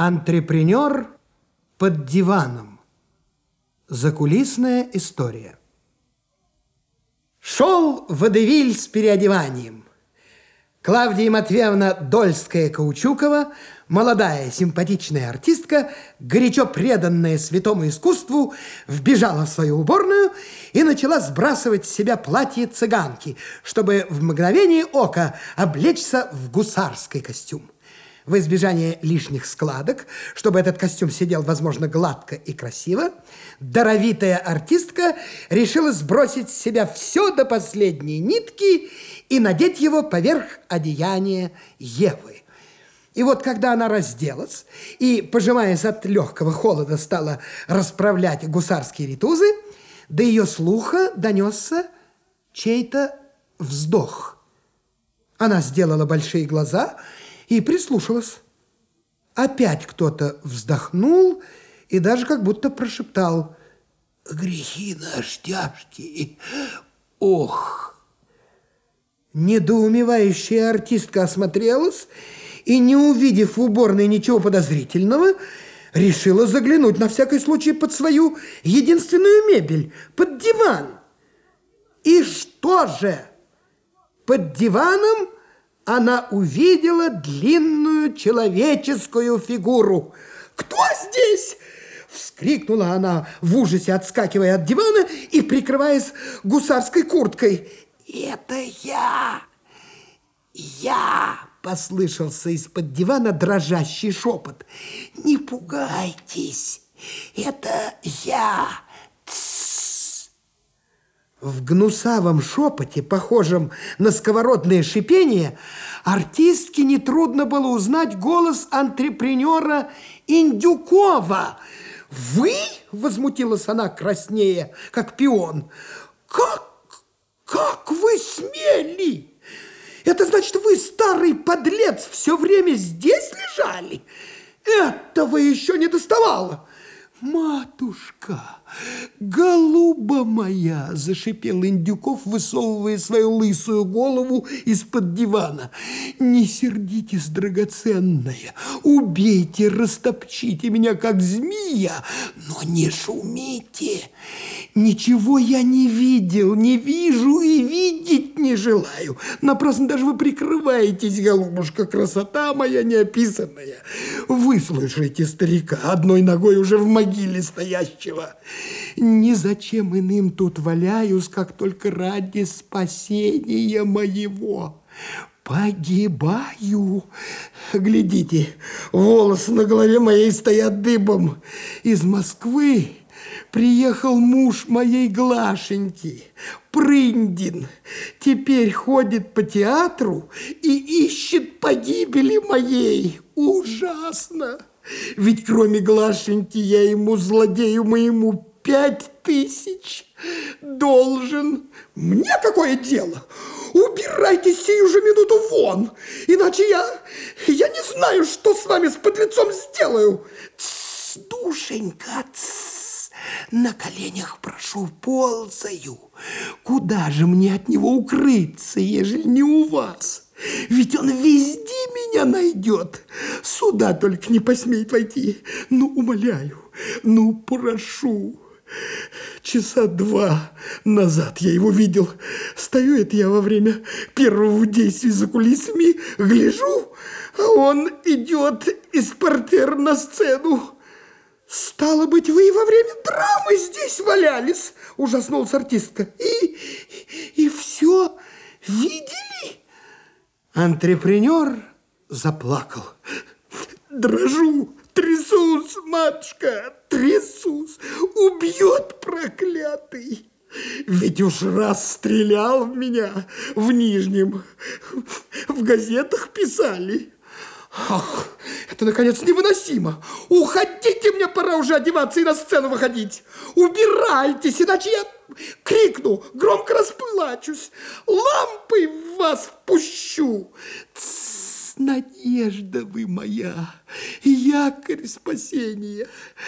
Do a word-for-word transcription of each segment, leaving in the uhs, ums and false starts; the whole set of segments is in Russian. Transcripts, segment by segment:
Антрепренер под диваном. Закулисная история. Шел водевиль с переодеванием. Клавдия Матвеевна Дольская-Каучукова, молодая симпатичная артистка, горячо преданная святому искусству, вбежала в свою уборную и начала сбрасывать с себя платье цыганки, чтобы в мгновение ока облечься в гусарский костюм. В избежание лишних складок, чтобы этот костюм сидел, возможно, гладко и красиво, даровитая артистка решила сбросить с себя все до последней нитки и надеть его поверх одеяния Евы. И вот когда она разделась и, пожимаясь от легкого холода, стала расправлять гусарские ритузы, до ее слуха донесся чей-то вздох. Она сделала большие глаза и прислушалась. Опять кто-то вздохнул и даже как будто прошептал: «Грехи наши тяжкие, ох!» Недоумевающая артистка осмотрелась и, не увидев в уборной ничего подозрительного, решила заглянуть на всякий случай под свою единственную мебель, под диван. И что же? Под диваном она увидела длинную человеческую фигуру. «Кто здесь?» – вскрикнула она в ужасе, отскакивая от дивана и прикрываясь гусарской курткой. «Это я! Я!» – послышался из-под дивана дрожащий шепот. «Не пугайтесь, это я!» В гнусавом шепоте, похожем на сковородное шипение, артистке нетрудно было узнать голос антрепренера Индюкова. «Вы?» – возмутилась она, краснея, как пион. «Как? Как вы смели? Это значит, вы, старый подлец, все время здесь лежали? Этого еще не доставало!» «Матушка, голуба моя!» – зашипел Индюков, высовывая свою лысую голову из-под дивана. «Не сердитесь, драгоценная, убейте, растопчите меня, как змея, но не шумите. Ничего я не видел, не вижу и видеть не желаю. Напрасно даже вы прикрываетесь, голубушка, красота моя неописанная. Выслушайте старика, одной ногой уже в могиле стоящего. Ни зачем иным тут валяюсь, как только ради спасения моего. Погибаю. Глядите, волосы на голове моей стоят дыбом. Из Москвы приехал муж моей Глашеньки, Прындин. Теперь ходит по театру и ищет погибели моей. Ужасно! Ведь кроме Глашеньки я ему, злодею моему, пять тысяч должен. Мне какое дело? Убирайтесь сию же минуту вон, иначе я, я не знаю, что с вами, с подлецом, сделаю. Тс, душенька, тс, на коленях прошу, ползаю. Куда же мне от него укрыться, ежели не у вас? Ведь он везде меня найдет. Сюда только не посмеет войти. Ну, умоляю, ну, прошу. Часа два назад я его видел. Стою это я во время первого действия за кулисами, гляжу, а он идет из портера на сцену. «Стало быть, вы и во время драмы здесь валялись!» – ужаснулась артистка. «И, и все видели?» Антрепренер заплакал. «Дрожу, трясусь, матушка, трясусь, убьет проклятый. Ведь уж раз стрелял в меня в Нижнем, в газетах писали. Ах, это, наконец, невыносимо. Уходите, мне пора уже одеваться и на сцену выходить. Убирайтесь, иначе я крикну, громко расплачусь, лампой в вас пущу. Тс, надежда вы моя, якорь спасения.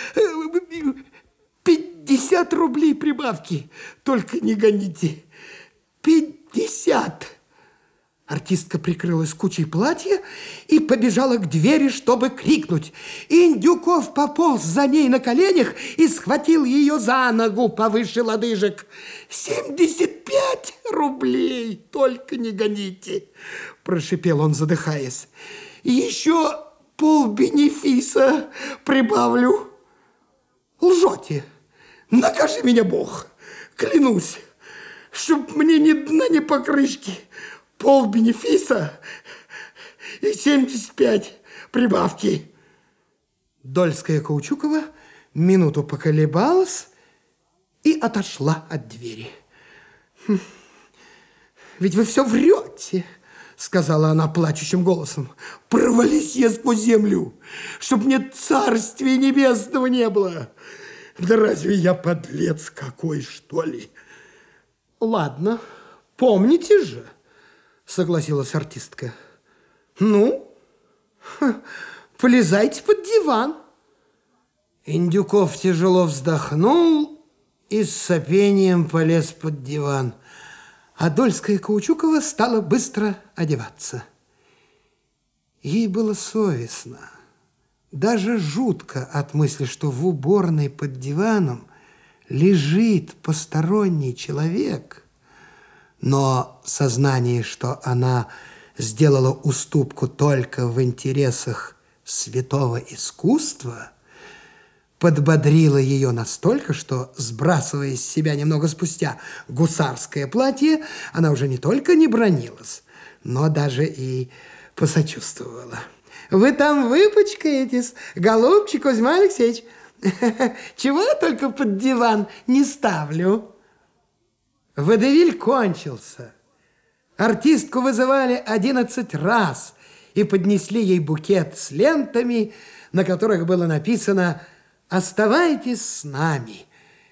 Пятьдесят рублей прибавки, только не гоните. Пятьдесят. Артистка прикрылась кучей платья и побежала к двери, чтобы крикнуть. Индюков пополз за ней на коленях и схватил ее за ногу повыше лодыжек. «Семьдесят пять рублей! Только не гоните!» – прошипел он, задыхаясь. «Еще полбенефиса прибавлю». «Лжете! Накажи меня, Бог! Клянусь, чтоб мне ни дна, ни покрышки!» Пол бенефиса и семьдесят пять прибавки. Дольская-Каучукова минуту поколебалась и отошла от двери. «Хм, ведь вы все врете», — сказала она плачущим голосом. «Провались я сквозь землю, чтоб мне царствия небесного не было. Да разве я подлец какой, что ли?» «Ладно, помните же», — согласилась артистка. «Ну, полезайте под диван». Индюков тяжело вздохнул и с сопением полез под диван. А Дольская-Каучукова стала быстро одеваться. Ей было совестно, даже жутко от мысли, что в уборной под диваном лежит посторонний человек. Но сознание, что она сделала уступку только в интересах святого искусства, подбодрило ее настолько, что, сбрасывая с себя немного спустя гусарское платье, она уже не только не бранилась, но даже и посочувствовала. «Вы там выпачкаетесь, голубчик Кузьма Алексеевич. Чего я только под диван не ставлю?» Водевиль кончился. Артистку вызывали одиннадцать раз и поднесли ей букет с лентами, на которых было написано «Оставайтесь с нами».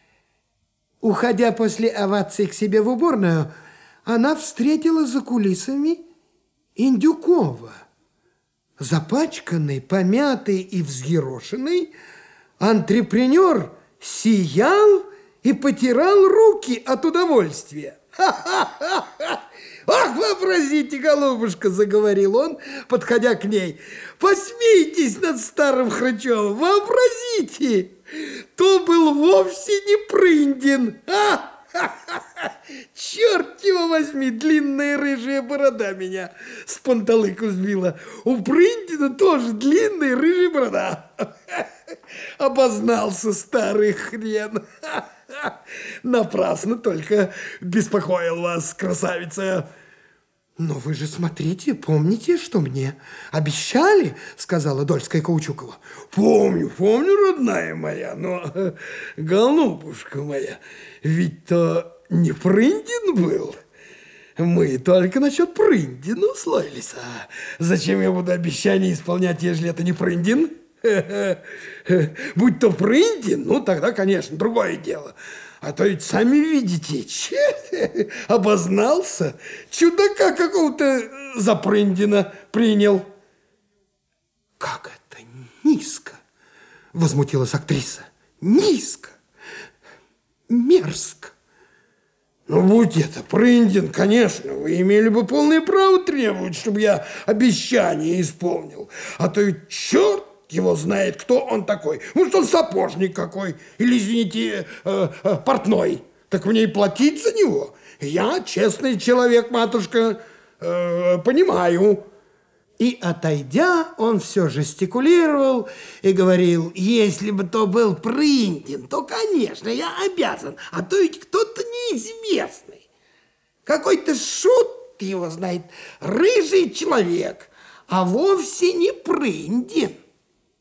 Уходя после овации к себе в уборную, она встретила за кулисами Индюкова. Запачканный, помятый и взъерошенный, антрепренер сиял и потирал руки от удовольствия. «Ха-ха-ха! Ах, вообразите, голубушка!» – заговорил он, подходя к ней. «Посмейтесь над старым хрычом! Вообразите! То был вовсе не Прындин! Ха-ха-ха! Черт его возьми, длинная рыжая борода меня с панталыку сбила! У Прындина тоже длинная рыжая борода! Обознался старый хрен! Напрасно только беспокоил вас, красавица!» «Но вы же смотрите, помните, что мне обещали?» — сказала Дольская-Каучукова. «Помню, помню, родная моя, но, голубушка моя, ведь то не Прындин был. Мы только насчет Прындина условились. А зачем я буду обещание исполнять, ежели это не Прындин? Будь то Прындин, ну тогда, конечно, другое дело. А то ведь сами видите, че, обознался, чудака какого-то за Прындина принял». «Как это низко!» — возмутилась актриса. «Низко! Мерзко!» «Ну, будь это Прындин, конечно, вы имели бы полное право требовать, чтобы я обещание исполнил. А то ведь черт его знает, кто он такой. Может, он сапожник какой, или, извините, э, э, портной. Так мне и платить за него. Я честный человек, матушка, э, понимаю». И, отойдя, он все жестикулировал и говорил: «Если бы то был Прындин, то, конечно, я обязан, а то ведь кто-то неизвестный. Какой-то шут его знает, рыжий человек, а вовсе не Прындин».